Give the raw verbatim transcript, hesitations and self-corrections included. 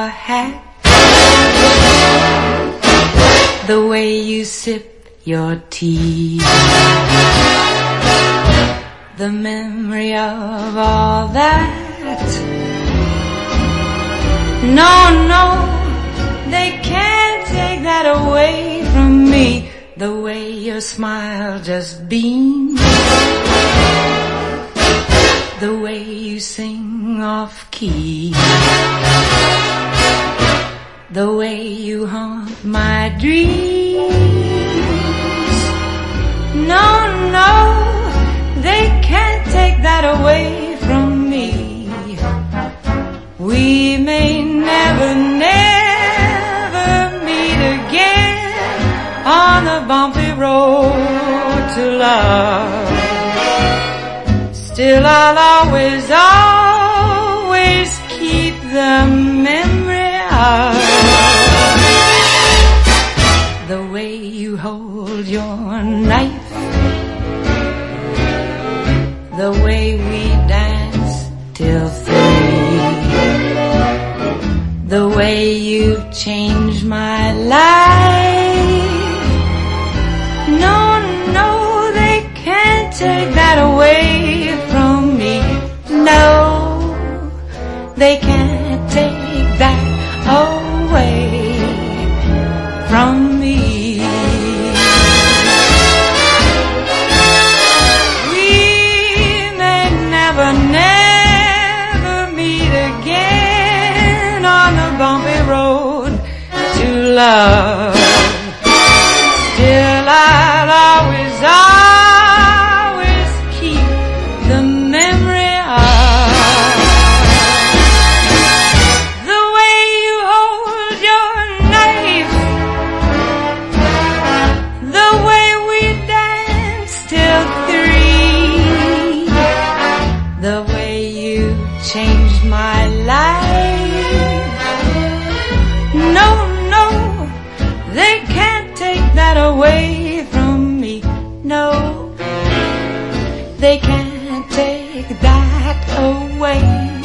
your hat, the way you sip your tea, the memory of all that. No, no, they can't take that away from me. The way your smile just beams, the way you sing off key, the way you haunt my dreams. No, no, they can't take that away from me. We may never, never meet again on the bumpy road to love. Still I'll always, always keep the memory of the way you hold your knife, the way we dance till three, the way you changed my life. No, no, they can't take that away from me. No, they can't take that away from me. We may never, never meet again on the bumpy road to love. Still I'll always, always keep the memory of the way you hold your knife, the way we dance till three, the way you changed my life. No, no, they can't take that away from me. No, they can't take that away